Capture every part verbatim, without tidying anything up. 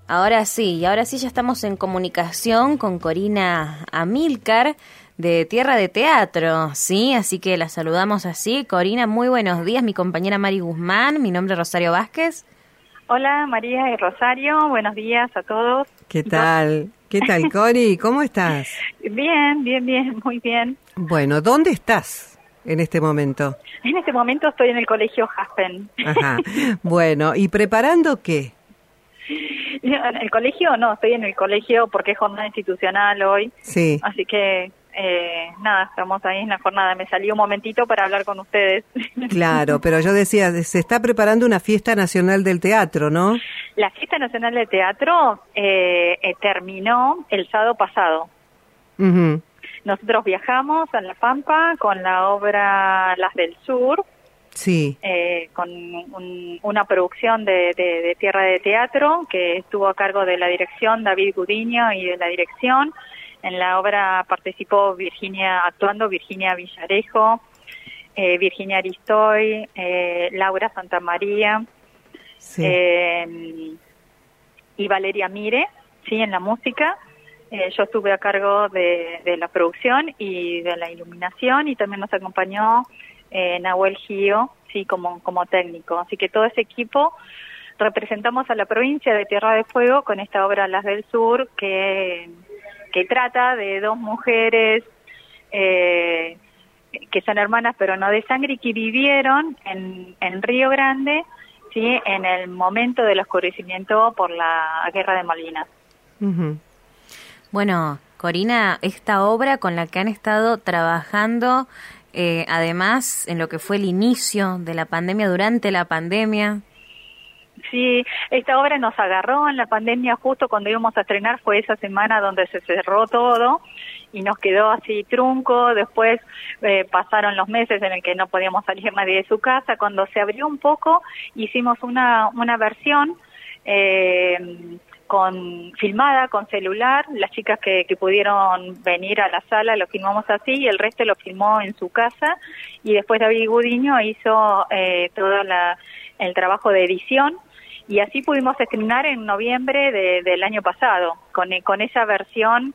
Ahora sí, y ahora sí ya estamos en comunicación con Corina Amílcar de Tierra de Teatro, ¿sí? Así que la saludamos así. Corina, muy buenos días, mi compañera Mari Guzmán, mi nombre es Rosario Vázquez. Hola María y Rosario, buenos días a todos. ¿Qué tal? ¿Qué tal, Cori? ¿Cómo estás? Bien, bien, bien, muy bien. Bueno, ¿dónde estás en este momento? En este momento estoy en el colegio Haspen. Ajá. Bueno, ¿y preparando qué? En el colegio no, estoy en el colegio porque es jornada institucional hoy. Sí. Así que, eh, nada, estamos ahí en la jornada. Me salí un momentito para hablar con ustedes. Claro, pero yo decía, se está preparando una fiesta nacional del teatro, ¿no? La fiesta nacional de teatro eh, eh, terminó el sábado pasado. Uh-huh. Nosotros viajamos a La Pampa con la obra Las del Sur. Sí. Eh, con un, una producción de, de, de Tierra de Teatro que estuvo a cargo de la dirección David Gudiño y de la dirección. En la obra participó Virginia, actuando Virginia Villarejo, eh, Virginia Aristoy, eh, Laura Santamaría, sí. eh, y Valeria Mire, sí, en la música. Eh, yo estuve a cargo de, de la producción y de la iluminación, y también nos acompañó Eh, Nahuel Gio, sí, como, como técnico. Así que todo ese equipo representamos a la provincia de Tierra de Fuego con esta obra Las del Sur, que, que trata de dos mujeres eh, que son hermanas pero no de sangre y que vivieron en, en Río Grande, sí, en el momento del oscurecimiento por la Guerra de Malvinas. Uh-huh. Bueno, Corina, esta obra con la que han estado trabajando Eh, además, en lo que fue el inicio de la pandemia, durante la pandemia. Sí, esta obra nos agarró en la pandemia justo cuando íbamos a estrenar, fue esa semana donde se cerró todo y nos quedó así trunco. Después eh, pasaron los meses en el que no podíamos salir nadie de su casa. Cuando se abrió un poco, hicimos una, una versión eh, con filmada con celular. Las chicas que, que pudieron venir a la sala lo filmamos así y el resto lo filmó en su casa, y después David Gudiño hizo eh, todo la, el trabajo de edición, y así pudimos estrenar en noviembre de, del año pasado con, con esa versión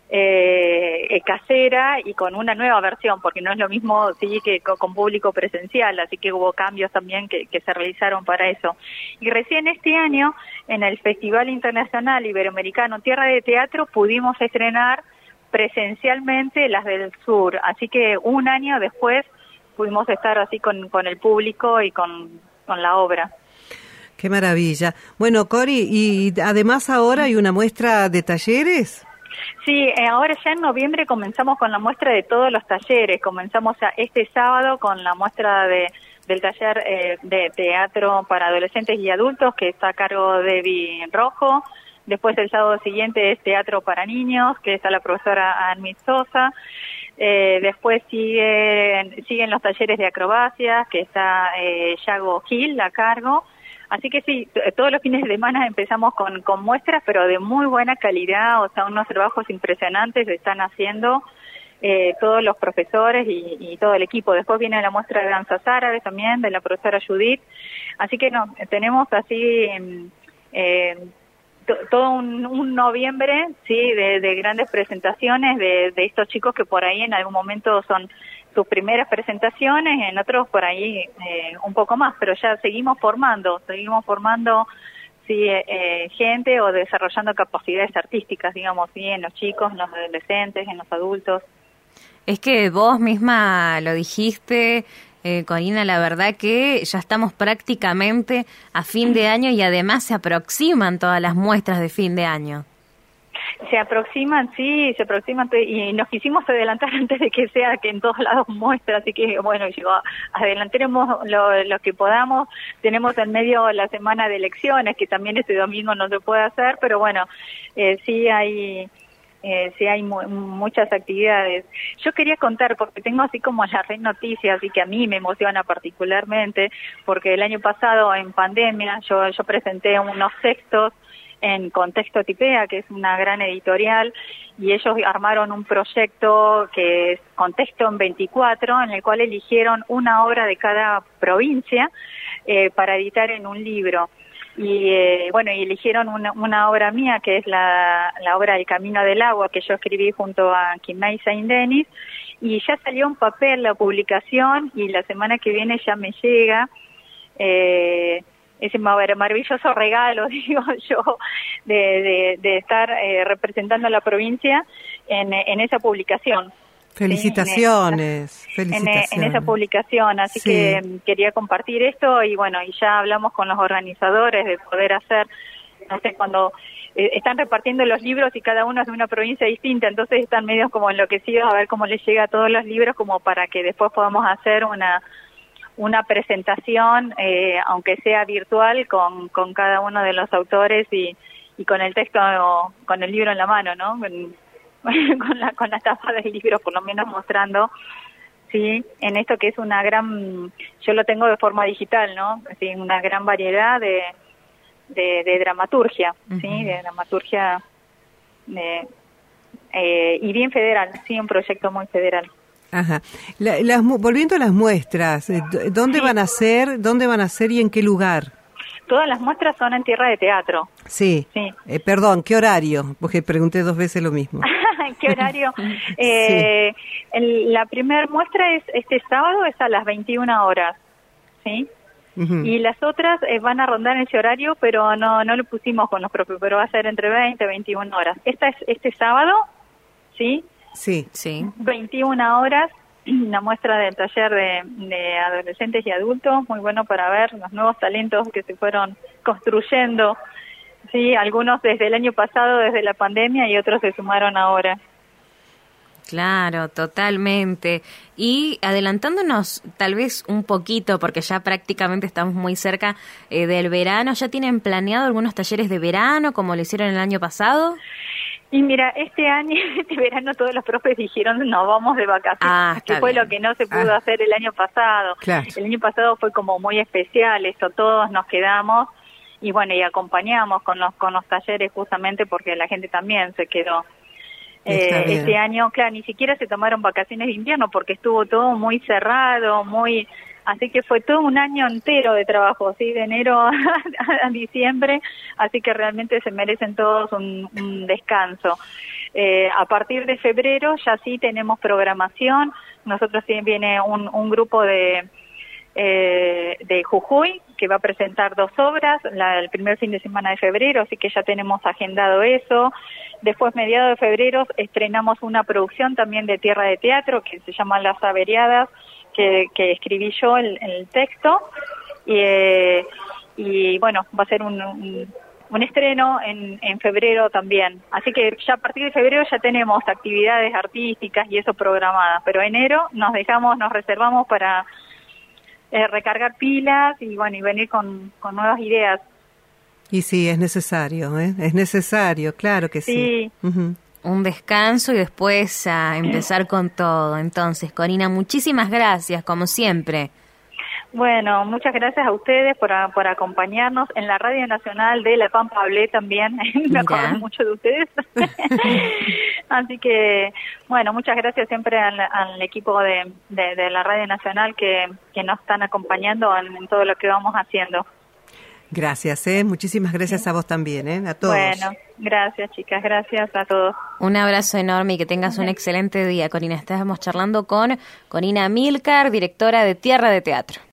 eh, casera y con una nueva versión, porque no es lo mismo sí que con, con público presencial, así que hubo cambios también que, que se realizaron para eso. Y recién este año, en el Festival Internacional Iberoamericano Tierra de Teatro, pudimos estrenar presencialmente Las del Sur, así que un año después pudimos estar así con, con el público y con, con la obra. Qué maravilla. Bueno, Cori, y además ahora hay una muestra de talleres. Sí, eh, ahora ya en noviembre comenzamos con la muestra de todos los talleres. Comenzamos ya este sábado con la muestra de del taller eh, de teatro para adolescentes y adultos, que está a cargo de Debbie Rojo. Después el sábado siguiente es teatro para niños, que está la profesora Anmi Sosa. Eh, después siguen, siguen los talleres de acrobacias, que está eh, Yago Gil a cargo. Así que sí, t- todos los fines de semana empezamos con, con muestras, pero de muy buena calidad, o sea, unos trabajos impresionantes se están haciendo eh, todos los profesores y, y todo el equipo. Después viene la muestra de danzas árabes también, de la profesora Judith. Así que no, tenemos así eh, t- todo un, un noviembre, sí, de, de grandes presentaciones de, de estos chicos que por ahí en algún momento son sus primeras presentaciones, en otros por ahí eh, un poco más, pero ya seguimos formando, seguimos formando sí, eh, gente o desarrollando capacidades artísticas, digamos, sí, en los chicos, en los adolescentes, en los adultos. Es que vos misma lo dijiste, eh, Corina, la verdad que ya estamos prácticamente a fin de año y además se aproximan todas las muestras de fin de año. Se aproximan, sí, se aproximan, y nos quisimos adelantar antes de que sea que en todos lados muestra, así que bueno, llegó, adelantaremos lo, lo que podamos. Tenemos en medio la semana de elecciones, que también este domingo no se puede hacer, pero bueno, eh, sí hay... Eh, sí hay mu- muchas actividades. Yo quería contar, porque tengo así como las red noticias y que a mí me emociona particularmente, porque el año pasado en pandemia yo, yo presenté unos textos en Contexto Tipea, que es una gran editorial, y ellos armaron un proyecto que es Contexto en veinticuatro, en el cual eligieron una obra de cada provincia eh, para editar en un libro. y eh, bueno, y eligieron una, una obra mía que es la, la obra El Camino del Agua, que yo escribí junto a Quimay Saint-Denis, y ya salió en papel la publicación y la semana que viene ya me llega eh, ese maravilloso regalo, digo yo, de, de, de estar eh, representando a la provincia en, en esa publicación. Felicitaciones, ¿sí? en, felicitaciones. En, en esa publicación, así sí. que quería compartir esto y bueno, y ya hablamos con los organizadores de poder hacer, no sé, cuando eh, están repartiendo los libros y cada uno es de una provincia distinta, entonces están medio como enloquecidos a ver cómo les llega a todos los libros como para que después podamos hacer una una presentación, eh, aunque sea virtual, con, con cada uno de los autores y, y con el texto, o, con el libro en la mano, ¿no? Con, con la con la tapa del libro, por lo menos mostrando, sí, en esto que es una gran, yo lo tengo de forma digital, ¿no? Sí, una gran variedad de de, de dramaturgia, uh-huh. sí, de dramaturgia de, eh, y bien federal, sí, un proyecto muy federal. Ajá. La, las, volviendo a las muestras, ¿dónde sí. van a ser, dónde van a ser y en qué lugar? Todas las muestras son en Tierra de Teatro. Sí. sí. Eh, perdón, ¿qué horario? Porque pregunté dos veces lo mismo. ¿Qué horario? eh, sí. el, la primera muestra es este sábado, es a las veintiuna horas, ¿sí? Uh-huh. Y las otras eh, van a rondar ese horario, pero no no lo pusimos con los propios, pero va a ser entre veinte y veintiuna horas. Esta es este sábado, ¿sí? Sí, sí. veintiuna horas, una muestra del taller de, de adolescentes y adultos, muy bueno para ver los nuevos talentos que se fueron construyendo, sí, algunos desde el año pasado, desde la pandemia, y otros se sumaron ahora. Claro, totalmente. Y adelantándonos tal vez un poquito, porque ya prácticamente estamos muy cerca eh, del verano, ¿ya tienen planeado algunos talleres de verano como lo hicieron el año pasado? Y mira, este año, este verano, todos los profes dijeron, no, vamos de vacaciones, ah, que fue bien. Lo que no se pudo ah. hacer el año pasado. Claro. El año pasado fue como muy especial, esto todos nos quedamos y bueno, y acompañamos con los con los talleres justamente porque la gente también se quedó. Eh, este año, claro, ni siquiera se tomaron vacaciones de invierno porque estuvo todo muy cerrado, muy... Así que fue todo un año entero de trabajo, ¿sí? De enero a, a diciembre, así que realmente se merecen todos un, un descanso. Eh, a partir de febrero ya sí tenemos programación, nosotros sí viene un, un grupo de, eh, de Jujuy que va a presentar dos obras, la, el primer fin de semana de febrero, así que ya tenemos agendado eso. Después, mediados de febrero, estrenamos una producción también de Tierra de Teatro que se llama Las Averiadas, Que, que escribí yo el, el texto y, eh, y bueno, va a ser un, un, un estreno en, en febrero también, así que ya a partir de febrero ya tenemos actividades artísticas y eso programadas, pero enero nos dejamos, nos reservamos para eh, recargar pilas y bueno, y venir con, con nuevas ideas. Y sí, es necesario, ¿eh? Es necesario, claro que sí. Sí. Uh-huh. Un descanso y después a empezar con todo. Entonces, Corina, muchísimas gracias, como siempre. Bueno, muchas gracias a ustedes por, a, por acompañarnos en la Radio Nacional de La Pampa. Hablé también, me acuerdo mucho de ustedes. Así que, bueno, muchas gracias siempre al, al equipo de, de, de la Radio Nacional que, que nos están acompañando en, en todo lo que vamos haciendo. Gracias, ¿eh? Muchísimas gracias a vos también, ¿eh? A todos. Bueno, gracias, chicas, gracias a todos. Un abrazo enorme y que tengas un excelente día, Corina. Estábamos charlando con Corina Amílcar, directora de Tierra de Teatro.